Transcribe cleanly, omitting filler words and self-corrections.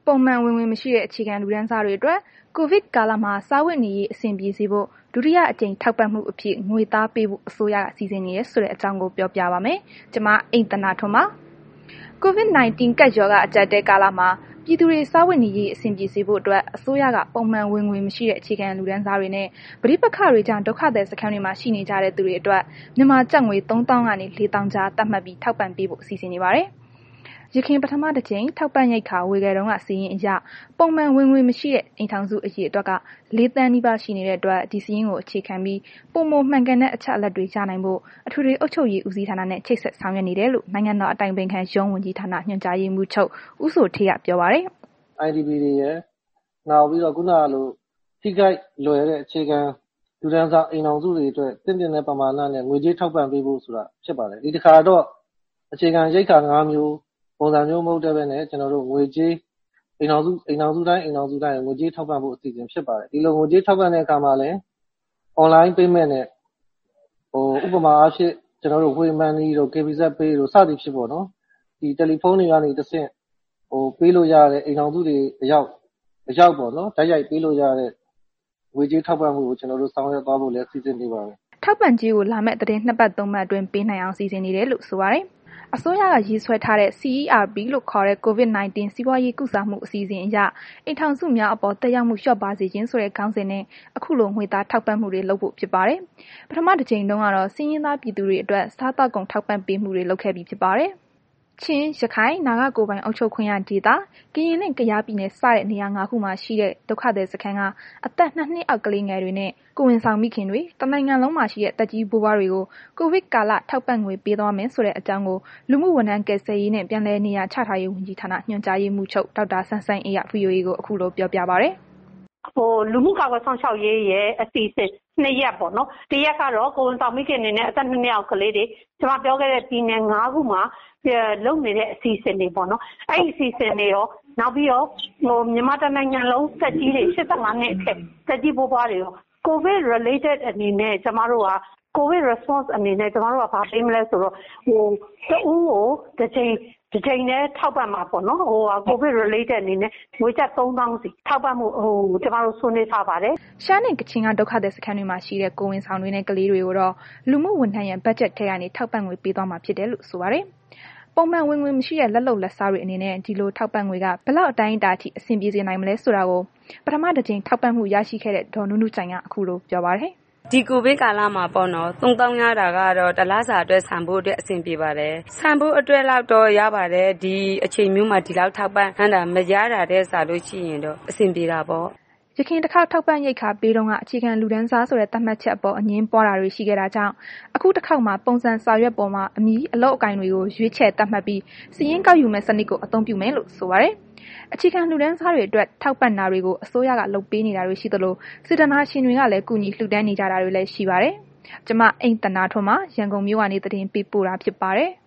ပုံမှန်ဝင်ဝင်မရှိတဲ့အခြေခံလူတန်းစားတွေအတွက်ကိုဗစ်ကာလမှာစားဝတ်နေရေးအဆင်ပြေစေဖို့ဒုတိယအကြိမ်ထောက်ပံ့မှုအဖြစ်ငွေသားပေးဖို့အစိုးရကစီစဉ်နေရဆိုတဲ့အကြောင်းကိုပြောပြပါမယ်။ကျွန်မအိမ်သနာထွန်းပါ။ COVID-19 ကပ်ရောဂါအကျပ်တဲကာလမှာပြည်သူတွေစားဝတ်နေရေးအဆင်ပြေစေဖို့အတွက်အစိုးရကပုံမှန်ဝင်ငွေမရှိတဲ့အခြေခံလူတန်းစားတွေနဲ့ပဋိပက္ခတွေကြောင့်ဒုက္ခသည်စခန်းတွေမှာရှိနေကြတဲ့သူတွေအတွက်မြန်မာကျပ်ငွေ3000ကနေ 4000 ကြားသတ်မှတ်ပြီးထောက်ပံ့ပေးဖို့စီစဉ်နေပါတယ်။ရခိုင်ပထမတစ်ကြိမ်ထောက်ပံ့ရိက္ခာဝေခဲ့တုန်းကစီးရင်အရပုံမှန်ဝင်ငွေမရှိတဲ့အိမ်ထောင်စုအရေအတွက်က4 သန်းနီးပါးရှိနေတဲ့အတွက်ဒီစီးရင်ကိုအခြေခံပြီးပုံမမှန်ကန်တဲ့အချက်အလက်တွေရနိုင်ဖို့အထွေထွေအုပ်ချုပ်ရေးဦးစီးဌာနနဲ့ချိတ်ဆက်ဆောင်ရွက်နေတယ်လို့နိုင်ငံတော်အတိုင်ပင်ခံရုံးဝန်ကြီးဌာနညွှန်ကြားရေးမှူးချုပ်ဦးစိုးဌေးကပြောပါတယ်။ IDP တွေရယ်နောက်ပြီးတော့ခုနကလိုထိခိုက်လွယ်တဲ့အခြေခံလူတန်းစားအိမ်ထောင်စုတွေအတွက်တင့်တဲ့ပမာဏနဲ့ငွေကြေးထောက်ပံ့ပေးဖို့ဆိုတာဖြစ်ပါတယ်ဒီတစ်ခါတော့အခြေခံရိက္ခာ5မျိုးပုံစံမျိုးမဟုတ်တဲ့ဘဲနဲ့ကျွန်တော်တို့ငွေကြေးအိမ်ထောင်စုတိုင်းငွေကြေးထောက်ပံ့ဖို့အစီအစဉ်ဖြစ်ပါတယ်ဒီလိုငွေကြေးထောက်ပံ့တဲ့အခါမှာလည်း online payment နဲ့ဥပမာအားဖြင့်ကျွန်တော်တို့ Waymoney တို့ KBZ Pay တို့စသည်ဖြစ်ပေါ့နော်ဒီတယ်လီဖုန်းတွေကနေတစ်ဆင့်ပေးလို့ရတဲ့အိမ်ထောင်စုတွေအရောက်ပေါ့နော်တိုက်ရိုက်ပေးလို့ရတဲ့ငွေကြေးထောက်ပံ့မှုကိုကျွန်တော်တို့ဆောင်ရွက်သွားဖို့လည်းစီစဉ်နေပါတယ်ထောက်ပံ့ကြေးကိုလာမယ့်သတင်း2 ပတ် 3 ပတ်အတွင်းပေးနိုင်အောင်စီစဉ်နေတယ်လို့ဆိုပါတယ်အစိုးရကရေးဆွဲထားတဲ့ CERP လို့ခေါ်တဲ့ COVID-19 စီးပွားရေးကုစားမှုအစီအစဉ်အရအိမ်ထောင်စုများအပေါ်သက်ရောက်မှုလျော့ပါစေခြင်းဆိုတဲ့ခေါင်းစဉ်နဲ့အခုလိုငွေသားထောက်ပံ့မှုတွေလုပ်ဖို့ဖြစ်ပါတယ်။ပထမတစ်ကြိမ်တုန်းကတော့စည်ရင်းသားပြည်သူတွေအတွက်စားသောက်ကုန်ထောက်ပံ့ပေးမှုတွေလုပ်ခဲ့ပြီးဖြစ်ပါတယ်။ချင်းရခိုင်နာဂကိုယ်ပိုင်အုပ်ချုပ်ခွင့်ရဒေသကရင်နဲ့ကယားပြည်နယ်စတဲ့နေရာ9ခုမှာရှိတဲ့ဒုက္ခသည်စခန်းကအသက်2 နှစ်အောက်ကလေးငယ်တွေနဲ့ကိုဝန်ဆောင်မိခင်တွေတနိုင်ငံလုံးမှာရှိတဲ့တက်ကြီးဘိုးဘွားတွေကိုကိုဗစ်ကာလထောက်ပံ့ငွေပေးသွားမယ်ဆိုတဲ့အကြောင်းကိုလူမှုဝန်ထမ်းကယ်ဆယ်ရေးနဲ့ပြန်လည်နေရာချထားရေးဝန်ကြီးဌာနညွှန်ကြားရေးမှူးချုပ်ဒေါက်တာဆန်းဆန်းအေးက VOA ကိုအခုလိုပြောပြပါဗျ။လူမှုကာကွယ်ဆောင်ရှောက်ရေးရဲ့အစီအစဉ်2 ရက်ပေါ့နော်။တစ်ရက်ကတော့ကိုဝန်ဆောင်မိခင်တွေနဲ့အသက်2 နှစ်အောက်ကလေးတွေကျွန်မပြောခဲ့တဲ့ပြည်နယ်9ခုမှာလုပ်နေတဲ့အစီအစဉ်တွေပေါ့နော်။အဲ့ဒီအစီအစဉ်တွေရောနောက်ပြီးတော့မြန်မာတိုင်းနိုင်ငံလုံးသက်ကြီးတွေ85နှစ်အထက်သက်ကြီးဘိုးဘွားတွေရော COVID related အနေနဲ့ကျွန်မတို့ကCOVID response အနေနဲ့ကျွန်တော်တို့ကဘာပေးမလဲဆိုတော့တဦးကိုတစ်ချိန်နဲ့ထောက်ပံ့မှာပေါ့နော်COVID related အနေနဲ့ငွေကျပ်3000စီထောက်ပံ့မှုကျွန်တော်တို့ဆွေးနွေးထားပါတယ်ရှားနဲ့ကချင်ကဒုက္ခသည်စခန်းတွေမှာရှိတဲ့ကိုဝန်ဆောင်တွေနဲ့ကလေးတွေကိုတော့လူမှုဝန်ထမ်းရဲ့ဘတ်ဂျက်ထဲကနေထောက်ပံ့ငွေပေးသွားမှာဖြစ်တယ်လို့ဆိုပါတယ်ပုံမှန်ဝင်ငွေမရှိတဲ့လက်လုပ်လက်စားတွေအနေနဲ့ဒီလိုထောက်ပံ့ငွေကဘလောက်အတိုင်းအတာအထိအဆင်ပြေစေနိုင်မလဲဆိုတာကိုပထမတစ်ကြိမ်ထောက်ပံ့မှုရရှိခဲ့တဲ့ဒေါ်နုနုကြိုင်ကအခုလိုပြောပါတယ်ဒီကိုဗစ်ကာလမှာပေါ့နော်3000ရတာကတော့တလားစာအတွက်ဆန်ဖို့အတွက်အဆင်ပြေပါတယ်ဆန်ဖို့အတွက်လောက်တော့ရပါတယ်ဒီအချိန်မျိုးမှာဒီလောက်ထောက်ပံ့ဟန်တာမရတာတဲ့စားလို့ရှိရင်တော့အဆင်ပြေတာပေါ့ရခိုင်တစ်ခါထောက်ပံ့ရိက္ခာပေးတော့ကအခြေခံလူတန်းစားဆိုတဲ့သတ်မှတ်ချက်အပေါ်အငင်းပွားတာတွေရှိခဲ့တာကြောင့်အခုတစ်ခေါက်မှာပုံစံစာရွက်ပေါ်မှာအမည်အလုပ်အကင်တွေကိုရွေးချယ်သတ်မှတ်ပြီးစီးရင်ကောက်ယူမဲ့စနစ်ကိုအသုံးပြုမယ်လို့ဆိုပါတယ်အခြေခံလူတန်းစားတွေအတွက်ထောက်ပံ့တာတွေကိုအစိုးရကလုပ်ပေးနေတာတွေရှိသလိုစေတနာရှင်တွေကလည်းကူညီလှူဒန်းနေကြတာတွေလည်းရှိပါတယ်။ကျွန်မအိမ်သနာထွန်းမှာရန်ကုန်မြို့ကနေသတင်းပေးပို့တာဖြစ်ပါတယ်။